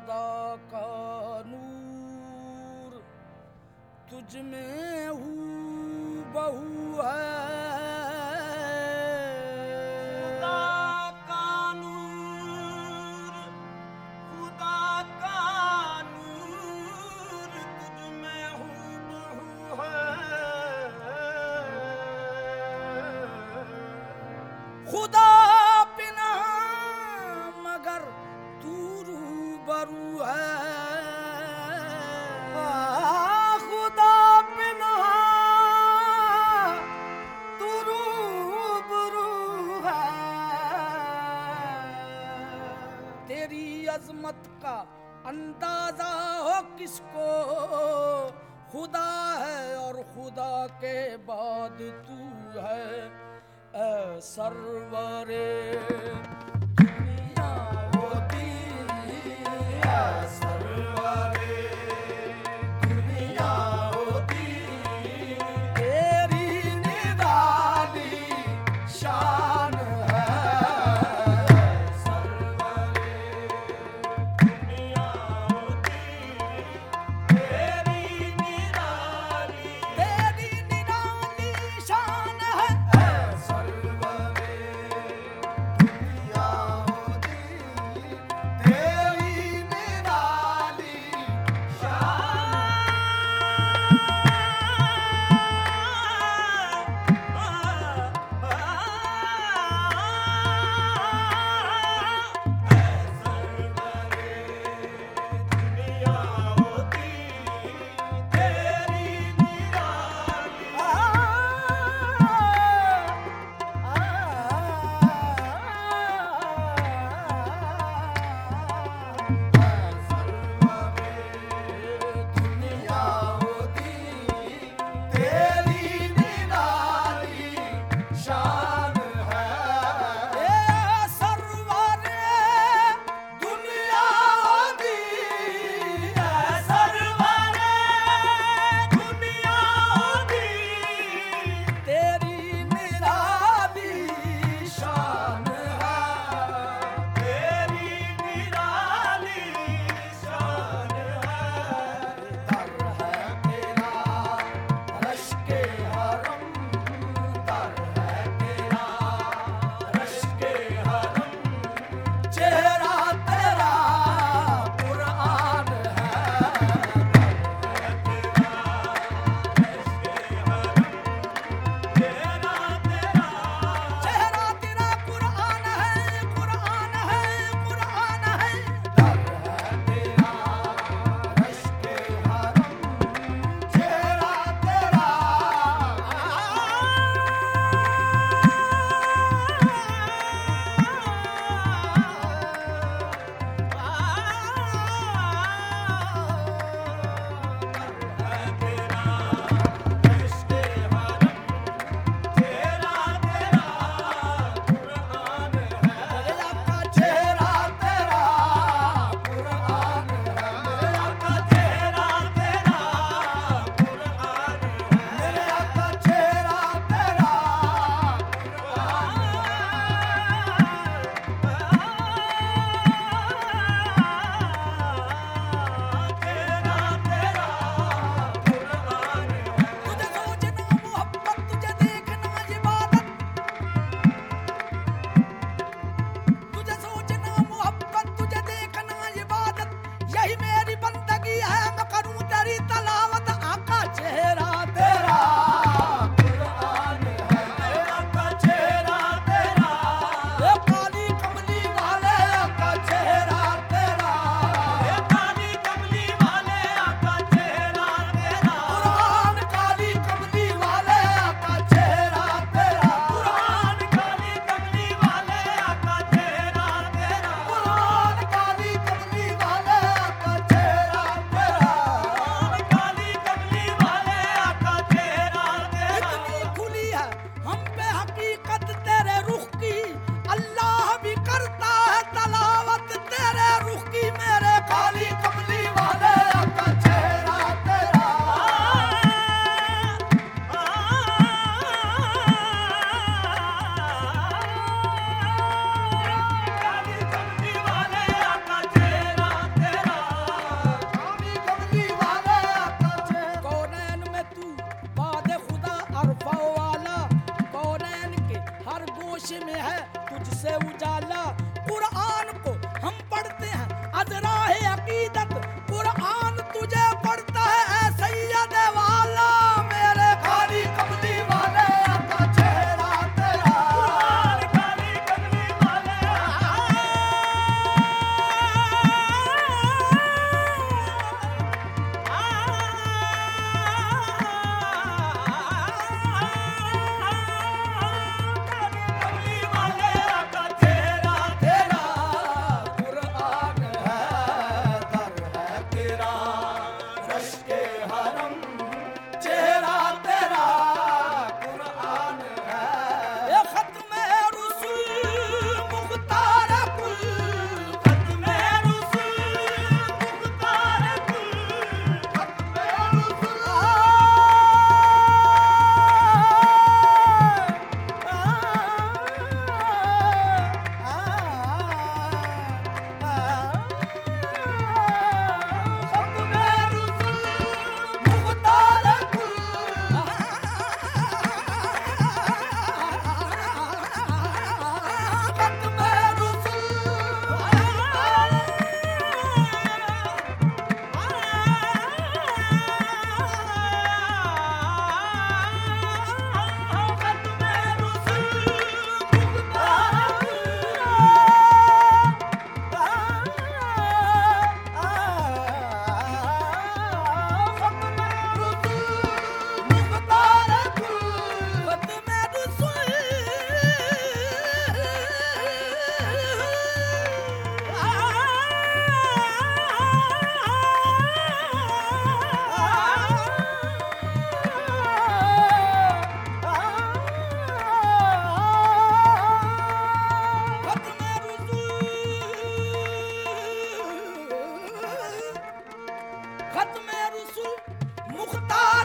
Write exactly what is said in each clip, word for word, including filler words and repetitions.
खुदा का नूर तुझ में हूँ बहू है। खुदा का नूर, खुदा का नूर तुझ में हूँ बहू है। खुदा बिना मगर तू रूबरू है। खुदा बिना तू रूबरू है। तेरी अजमत का अंदाजा हो किसको, खुदा है और खुदा के बाद तू है। ऐ सरवरे दुनिया होती, ऐ सरवरे दुनिया होती, तेरी निराली शान है। सरवरे दुनिया होती, तेरी निराली तेरी निराली शान है। सरवरे दुनिया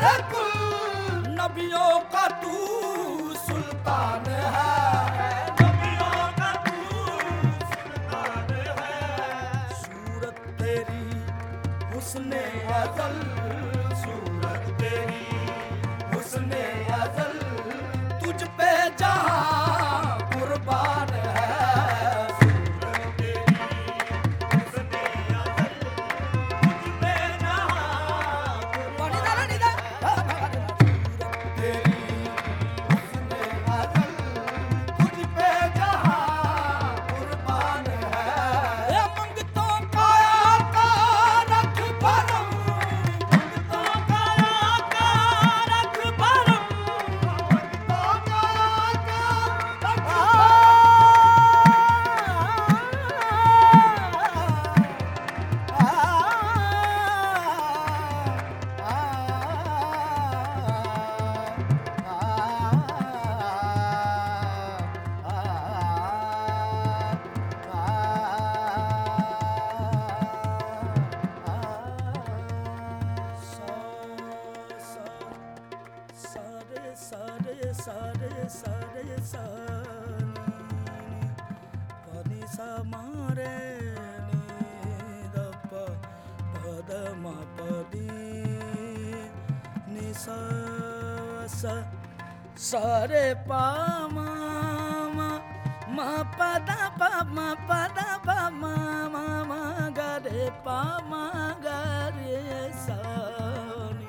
सारे कुल नबियों का तू सुल्तान है, नबियों का तू सुल्तान है। सूरत तेरी हुस्ने अज़ल, सूरत तेरी हुस्ने अज़ल, तुझ पे जहां कुर्बान है। सूरत तेरी हुस्ने अज़ल, तुझ पे जहां पानी दाना नी दा। सूरत तेरी हुस्ने अज़ल, तुझ पे जहां कुर्बान है। ए मंगतों का आका रख भरम, मंगतों का आका रख भरम, मंगतों का आका रख सारे सारे सारे सारे सानी pani sa mare ni da pa pa da ma pa di ni sa sa sa re pa ma ma ma pa da pa ma pa da pa ma ma ma ga re pa ma ga re sa ni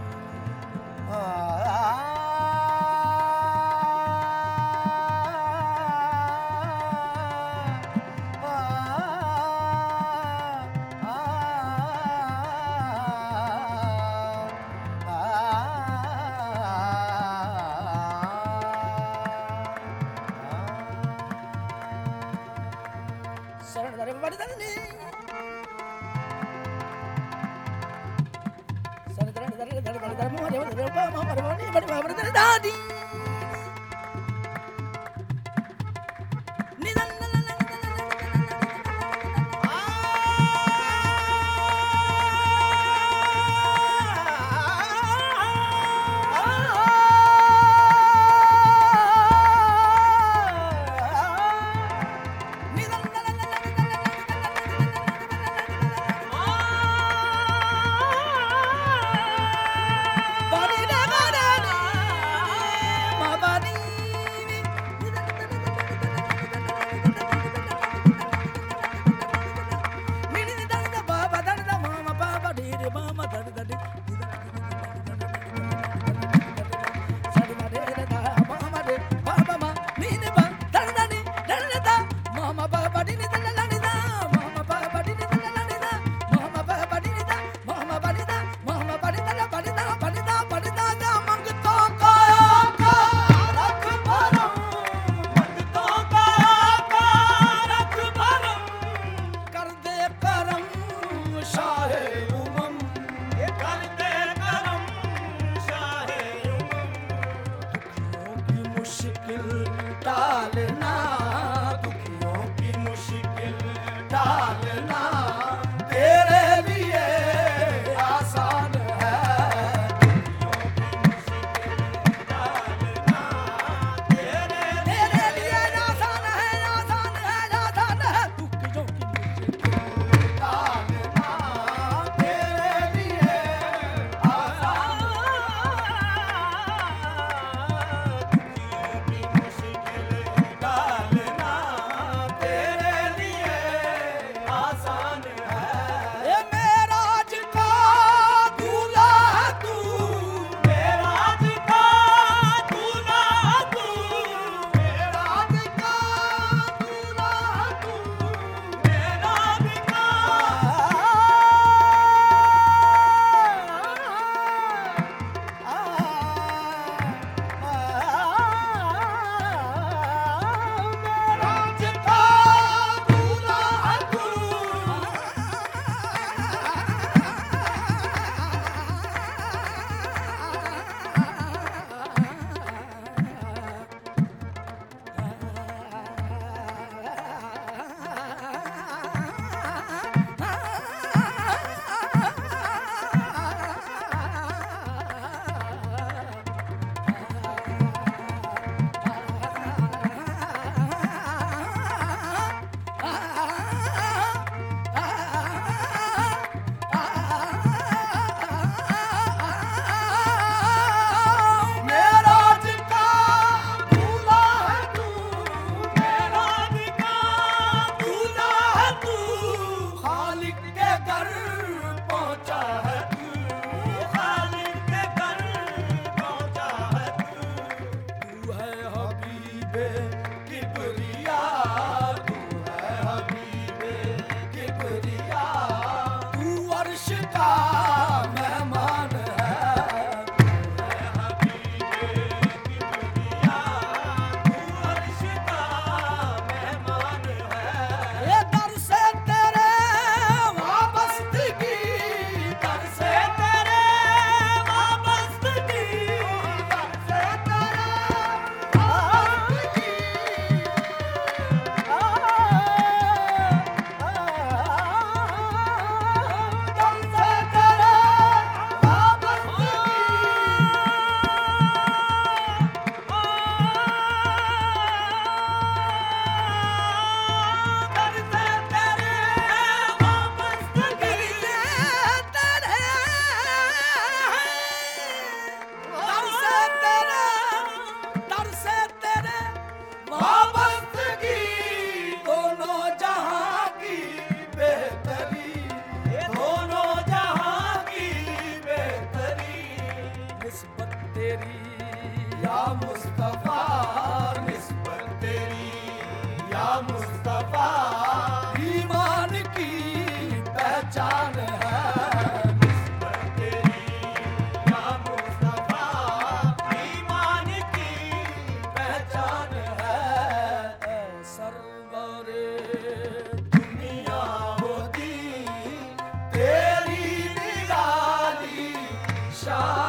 शरण धरे बड़ी धरनी शरण धरे धरे धरे धरे धरे मोहरे धरे बा मोहरे बड़ी बड़ी बड़ी धरे दादी निधन का मेहमान है। हबीबे किबरिया तू अर्श का मेहमान है। ये दर से तेरे वाबस्तगी, दर से तेरे वाबस्तगी, दर से तेरे वाबस्तगी, आ, आ, दर से तेरे वाबस्तगी। दर से तेरे वाबस्तगी, वाबस्तगी दोनों जहां की बेहतरी, दोनों जहां की बेहतरी। निस्बत तेरी या मुस्तफा, निस्बत तेरी या मुस्तफा, ईमान की पहचान है। निस्बत तेरी या मुस्तफा, ईमान की पहचान है। सरवरे दुनिया होती तेरी निराली शान